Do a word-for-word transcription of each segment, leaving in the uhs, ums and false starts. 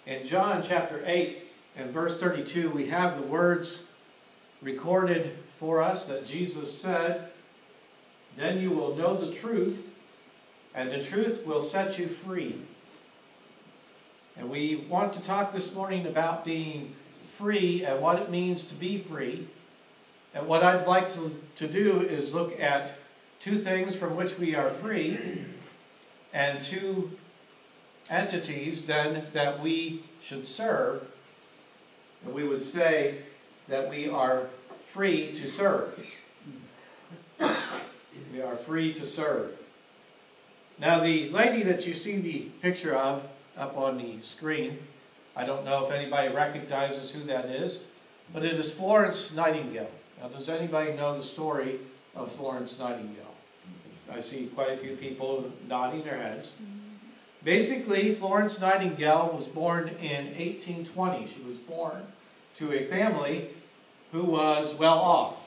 In John chapter eight and verse thirty-two, we have the words recorded for us that Jesus said, "Then you will know the truth, and the truth will set you free." And we want to talk this morning about being free and what it means to be free. And what I'd like to, to do is look at two things from which we are free and two entities then that we should serve. And we would say that we are free to serve. We are free to serve. Now, the lady that you see the picture of up on the screen, I don't know if anybody recognizes who that is, but it is Florence Nightingale. Now, does anybody know the story of Florence Nightingale? I see quite a few people nodding their heads. Basically, Florence Nightingale was born in eighteen twenty. She was born to a family who was well off.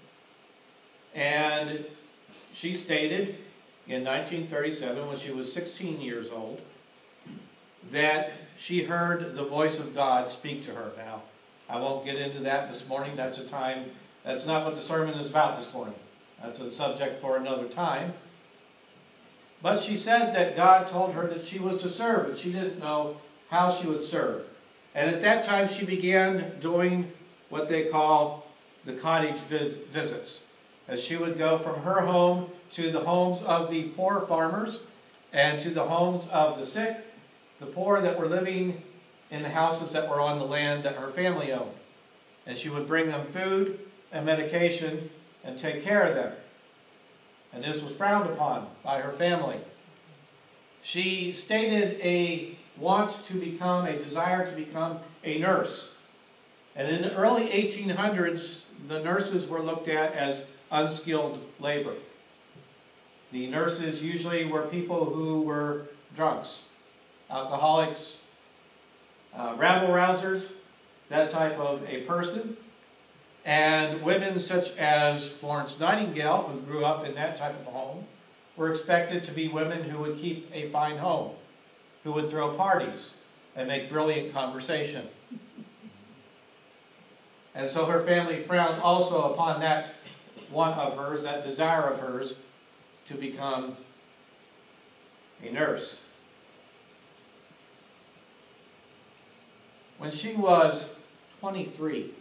And she stated in nineteen thirty-seven, when she was sixteen years old, that she heard the voice of God speak to her. Now, I won't get into that this morning. That's a time, that's not what the sermon is about this morning. That's a subject for another time. But she said that God told her that she was to serve, but she didn't know how she would serve. And at that time she began doing what they call the cottage vis- visits. As she would go from her home to the homes of the poor farmers and to the homes of the sick, the poor that were living in the houses that were on the land that her family owned. And she would bring them food and medication and take care of them. And this was frowned upon by her family. She stated a want to become, a desire to become a nurse. And in the early eighteen hundreds, the nurses were looked at as unskilled labor. The nurses usually were people who were drunks, alcoholics, uh, rabble-rousers, that type of a person. And women such as Florence Nightingale, who grew up in that type of a home, were expected to be women who would keep a fine home, who would throw parties and make brilliant conversation. And so her family frowned also upon that want of hers, that desire of hers, to become a nurse. When she was twenty-three,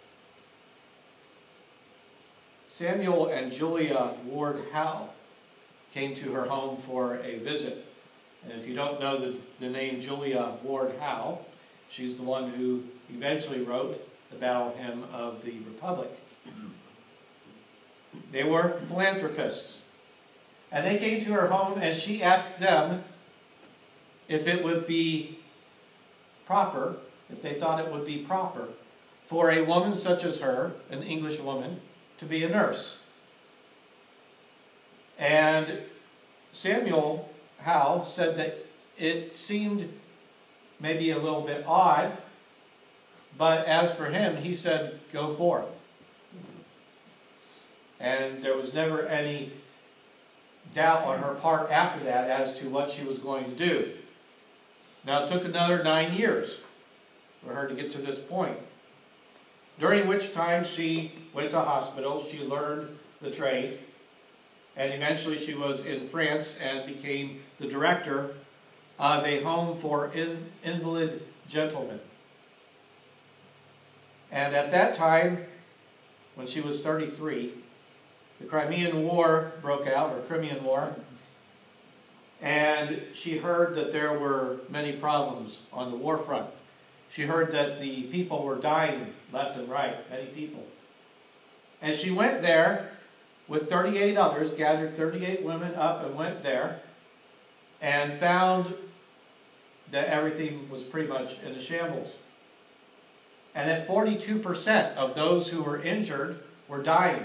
Samuel and Julia Ward Howe came to her home for a visit. And if you don't know the, the name Julia Ward Howe, she's the one who eventually wrote the Battle Hymn of the Republic. They were philanthropists. And they came to her home and she asked them if it would be proper, if they thought it would be proper, for a woman such as her, an English woman, to be a nurse. And Samuel Howe said that it seemed maybe a little bit odd, but as for him, he said, go forth. And there was never any doubt on her part after that as to what she was going to do. Now, it took another nine years for her to get to this point, during which time she went to hospital, she learned the trade, and eventually she was in France and became the director of a home for in, invalid gentlemen. And at that time, when she was thirty-three, the Crimean War broke out, or Crimean War, and she heard that there were many problems on the war front. She heard that the people were dying left and right, many people. And she went there with thirty-eight others, gathered thirty-eight women up and went there, and found that everything was pretty much in a shambles. And that forty-two percent of those who were injured were dying.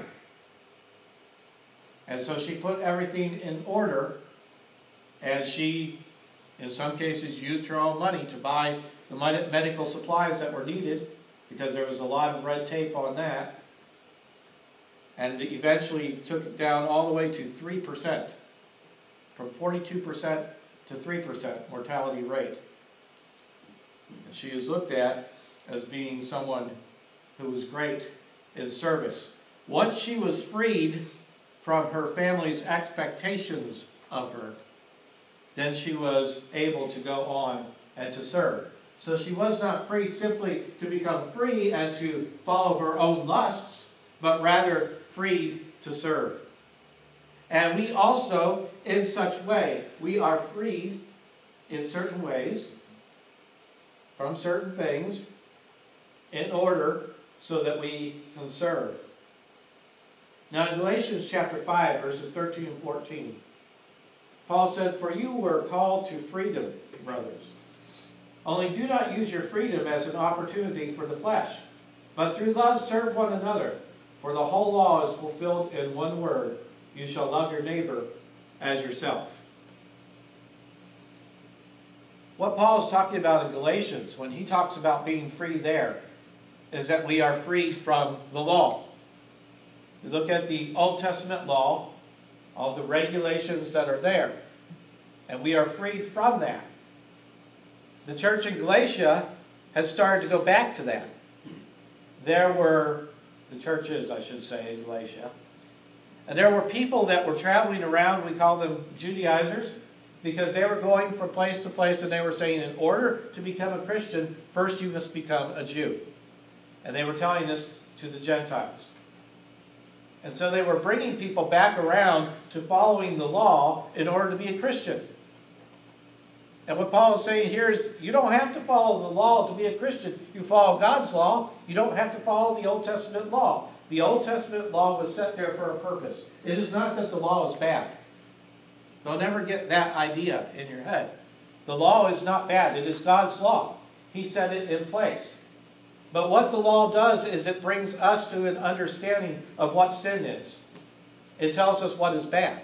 And so she put everything in order, and she, in some cases, used her own money to buy the medical supplies that were needed, because there was a lot of red tape on that, and eventually took it down all the way to three percent, from forty-two percent to three percent mortality rate. She is looked at as being someone who was great in service. Once she was freed from her family's expectations of her, then she was able to go on and to serve. So she was not freed simply to become free and to follow her own lusts, but rather freed to serve. And we also, in such way, we are freed in certain ways from certain things in order so that we can serve. Now in Galatians chapter five, verses thirteen and fourteen, Paul said, "For you were called to freedom, brothers. Only do not use your freedom as an opportunity for the flesh, but through love serve one another. For the whole law is fulfilled in one word, you shall love your neighbor as yourself." What Paul is talking about in Galatians, when he talks about being free there, is that we are freed from the law. You look at the Old Testament law, all the regulations that are there, and we are freed from that. The church in Galatia has started to go back to that. There were, the churches I should say, in Galatia, and there were people that were traveling around, we call them Judaizers, because they were going from place to place and they were saying, in order to become a Christian, first you must become a Jew. And they were telling this to the Gentiles. And so they were bringing people back around to following the law in order to be a Christian. And what Paul is saying here is, you don't have to follow the law to be a Christian. You follow God's law. You don't have to follow the Old Testament law. The Old Testament law was set there for a purpose. It is not that the law is bad. Don't ever get that idea in your head. The law is not bad. It is God's law. He set it in place. But what the law does is it brings us to an understanding of what sin is. It tells us what is bad.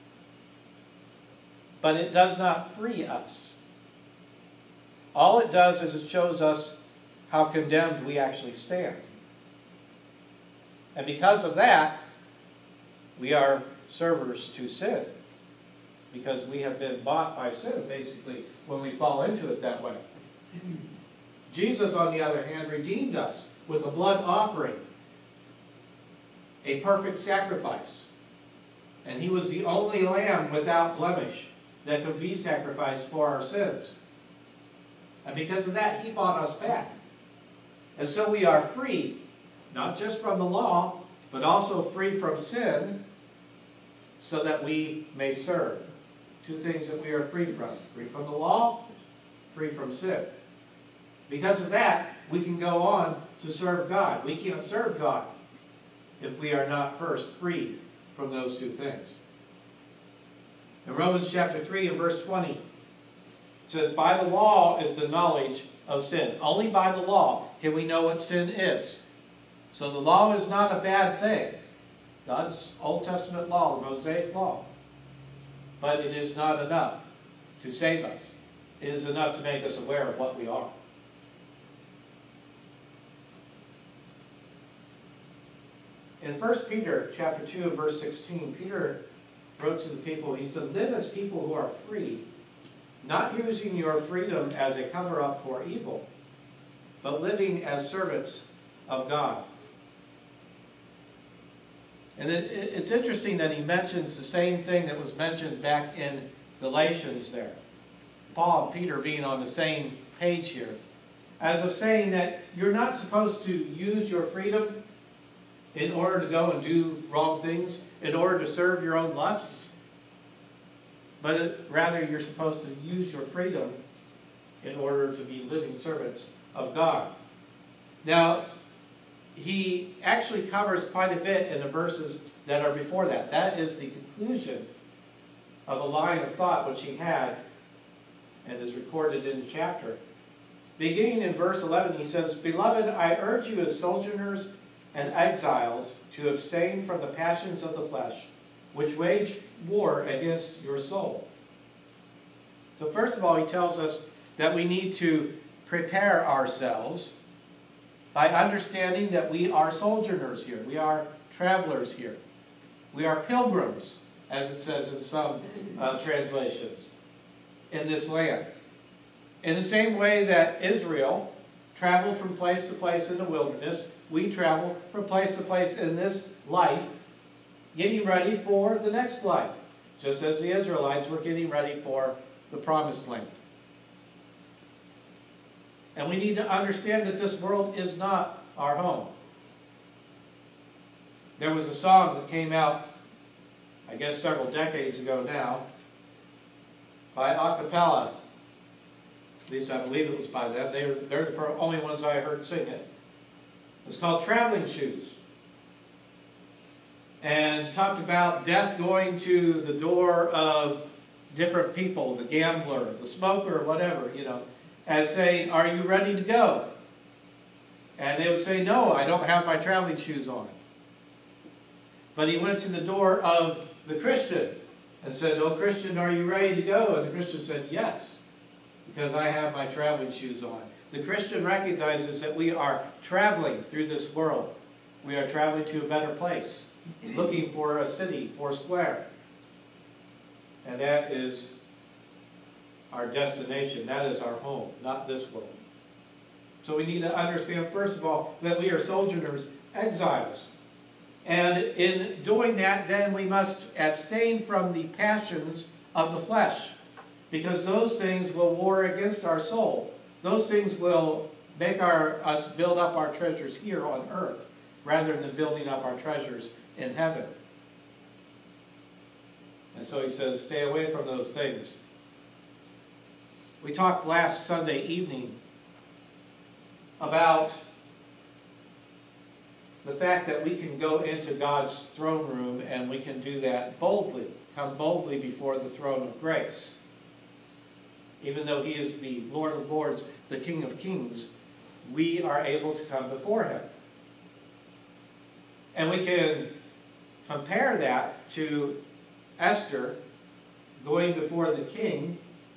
But it does not free us. All it does is it shows us how condemned we actually stand. And because of that, we are servers to sin. Because we have been bought by sin, basically, when we fall into it that way. Jesus, on the other hand, redeemed us with a blood offering, a perfect sacrifice. And he was the only lamb without blemish that could be sacrificed for our sins. And because of that, he bought us back. And so we are free, not just from the law, but also free from sin, so that we may serve. Two things that we are free from. Free from the law, free from sin. Because of that, we can go on to serve God. We can't serve God if we are not first freed from those two things. In Romans chapter three and verse twenty, it says, "By the law is the knowledge of sin." Only by the law can we know what sin is. So the law is not a bad thing. God's Old Testament law, the Mosaic law. But it is not enough to save us. It is enough to make us aware of what we are. In First Peter chapter two and verse sixteen, Peter wrote to the people, he said, "Live as people who are free, not using your freedom as a cover-up for evil, but living as servants of God." And it, it, it's interesting that he mentions the same thing that was mentioned back in Galatians there. Paul and Peter being on the same page here. As of saying that you're not supposed to use your freedom in order to go and do wrong things, in order to serve your own lusts. But it, rather you're supposed to use your freedom in order to be living servants of God. Now, he actually covers quite a bit in the verses that are before that. That is the conclusion of a line of thought which he had and is recorded in the chapter. Beginning in verse eleven, he says, "Beloved, I urge you as sojourners and exiles to abstain from the passions of the flesh, which wage war against your soul." So first of all, he tells us that we need to prepare ourselves by understanding that we are sojourners here. We are travelers here. We are pilgrims, as it says in some uh, translations, in this land. In the same way that Israel traveled from place to place in the wilderness, we travel from place to place in this life, getting ready for the next life, just as the Israelites were getting ready for the promised land. And we need to understand that this world is not our home. There was a song that came out, I guess several decades ago now, by a cappella. At least I believe it was by them. They were, they're the only ones I heard sing it. It's called Traveling Shoes. And talked about death going to the door of different people, the gambler, the smoker, whatever, you know, and say, "Are you ready to go?" And they would say, "No, I don't have my traveling shoes on." But he went to the door of the Christian and said, "Oh, Christian, are you ready to go?" And the Christian said, "Yes, because I have my traveling shoes on." The Christian recognizes that we are traveling through this world. We are traveling to a better place, looking for a city, for square. And that is our destination. That is our home, not this world. So we need to understand, first of all, that we are sojourners, exiles. And in doing that, then we must abstain from the passions of the flesh, because those things will war against our soul. Those things will make our, us build up our treasures here on earth, rather than building up our treasures in heaven. And so he says, stay away from those things. We talked last Sunday evening about the fact that we can go into God's throne room, and we can do that boldly, come boldly before the throne of grace. Even though he is the Lord of Lords, the King of Kings, we are able to come before him. And we can compare that to Esther going before the king,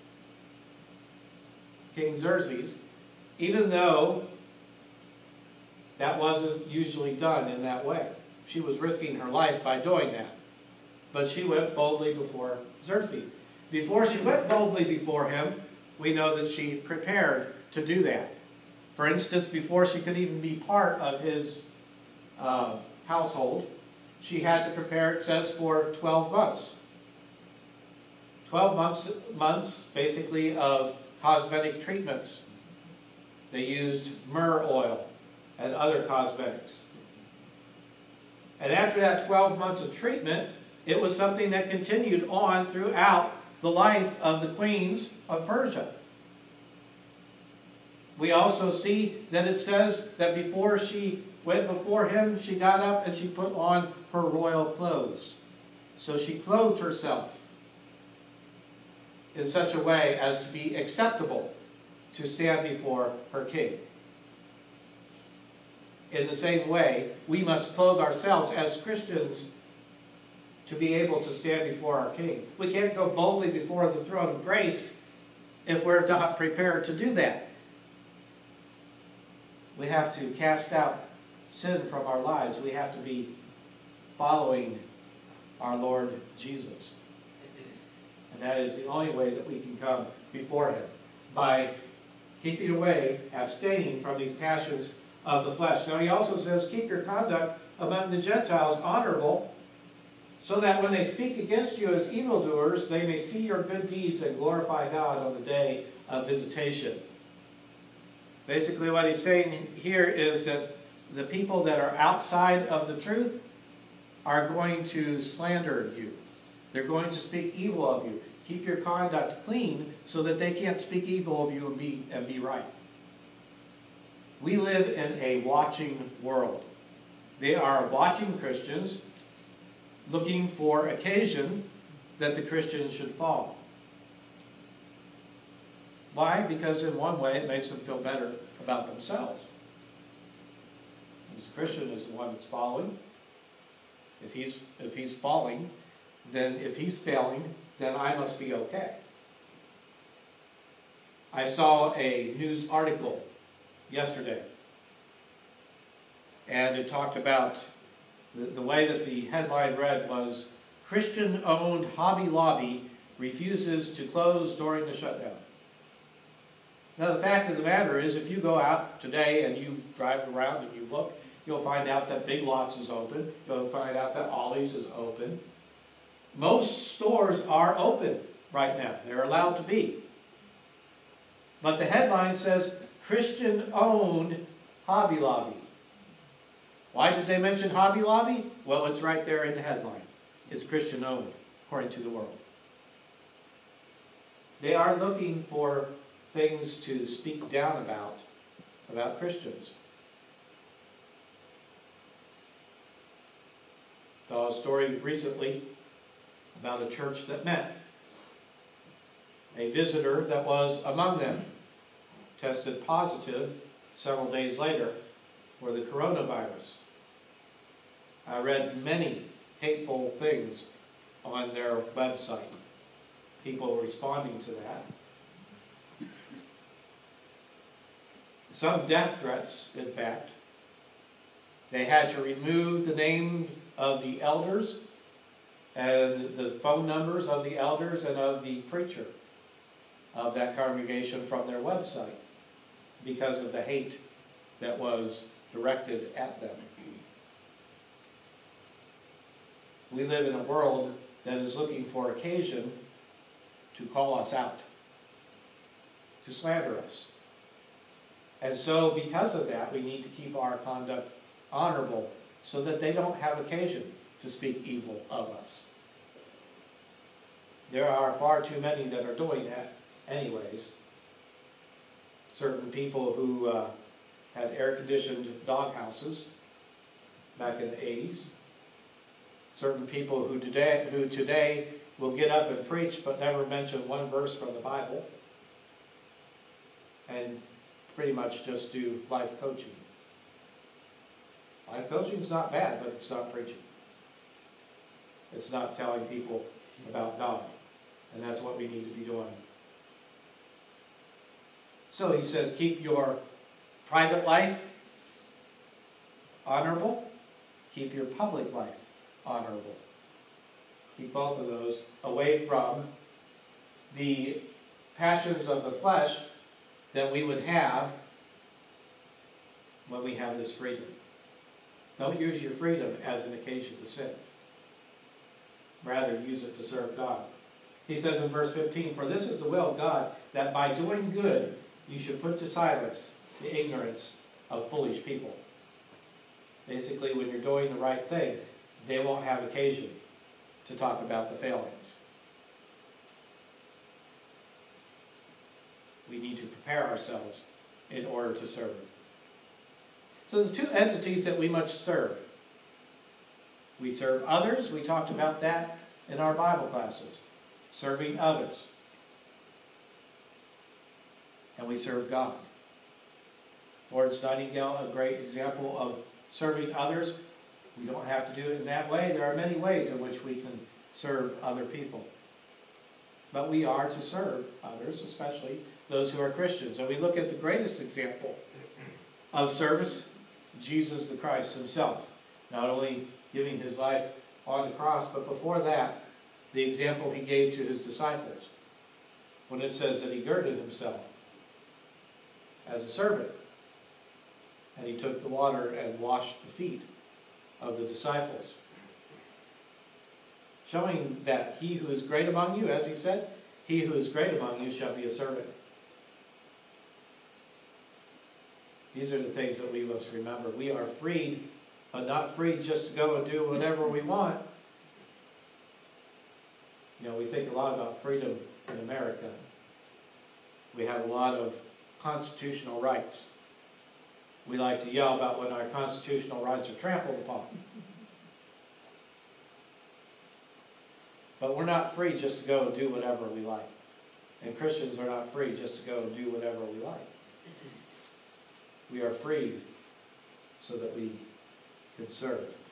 King Xerxes, even though that wasn't usually done in that way. She was risking her life by doing that. But she went boldly before Xerxes. Before she went boldly before him, we know that she prepared to do that. For instance, before she could even be part of his uh, household, she had to prepare, it says, for twelve months. twelve months, months basically of cosmetic treatments. They used myrrh oil and other cosmetics. And after that twelve months of treatment, it was something that continued on throughout the life of the queens of Persia. We also see that it says that before she went before him, she got up and she put on her royal clothes. So she clothed herself in such a way as to be acceptable to stand before her king. In the same way, we must clothe ourselves as Christians to be able to stand before our King. We can't go boldly before the throne of grace if we're not prepared to do that. We have to cast out sin from our lives. We have to be following our Lord Jesus. And that is the only way that we can come before him, by keeping away, abstaining from these passions of the flesh. Now he also says, keep your conduct among the Gentiles honorable, so that when they speak against you as evildoers, they may see your good deeds and glorify God on the day of visitation. Basically what he's saying here is that the people that are outside of the truth are going to slander you. They're going to speak evil of you. Keep your conduct clean so that they can't speak evil of you and be, and be right. We live in a watching world. They are watching Christians, looking for occasion that the Christians should fall. Why? Because in one way it makes them feel better about themselves. Because the Christian is the one that's following. If he's, if he's falling, then if he's failing, then I must be okay. I saw a news article yesterday, and it talked about the, the way that the headline read was, Christian-owned Hobby Lobby refuses to close during the shutdown. Now, the fact of the matter is, if you go out today and you drive around and you look, you'll find out that Big Lots is open. You'll find out that Ollie's is open. Most stores are open right now. They're allowed to be. But the headline says, Christian-owned Hobby Lobby. Why did they mention Hobby Lobby? Well, it's right there in the headline. It's Christian-owned, according to the world. They are looking for things to speak down about, about Christians. Saw a story recently about a church that met. A visitor that was among them tested positive several days later for the coronavirus. I read many hateful things on their website. People responding to that. Some death threats, in fact. They had to remove the name of the elders and the phone numbers of the elders and of the preacher of that congregation from their website because of the hate that was directed at them. We live in a world that is looking for occasion to call us out, to slander us. And so because of that, we need to keep our conduct honorable so that they don't have occasion to speak evil of us. There are far too many that are doing that anyways. Certain people who uh, had air-conditioned dog houses back in the eighties. Certain people who today, who today will get up and preach but never mention one verse from the Bible. And pretty much just do life coaching. Life coaching is not bad, but it's not preaching. It's not telling people about God. And that's what we need to be doing. So he says, keep your private life honorable. Keep your public life honorable. Keep both of those away from the passions of the flesh that we would have when we have this freedom. Don't use your freedom as an occasion to sin. Rather, use it to serve God. He says in verse fifteen, for this is the will of God, that by doing good you should put to silence the ignorance of foolish people. Basically, when you're doing the right thing, they won't have occasion to talk about the failings. We need to prepare ourselves in order to serve. So the two entities that we must serve. We serve others. We talked about that in our Bible classes. Serving others. And we serve God. Florence Nightingale, a great example of serving others. We don't have to do it in that way. There are many ways in which we can serve other people. But we are to serve others, especially those who are Christians. And we look at the greatest example of service, Jesus the Christ himself. Not only giving his life on the cross, but before that, the example he gave to his disciples. When it says that he girded himself as a servant. And he took the water and washed the feet of the disciples. Showing that he who is great among you, as he said, he who is great among you shall be a servant. These are the things that we must remember. We are freed, but not freed just to go and do whatever we want. You know, we think a lot about freedom in America. We have a lot of constitutional rights. We like to yell about when our constitutional rights are trampled upon. But we're not free just to go and do whatever we like. And Christians are not free just to go and do whatever we like. We are freed so that we can serve.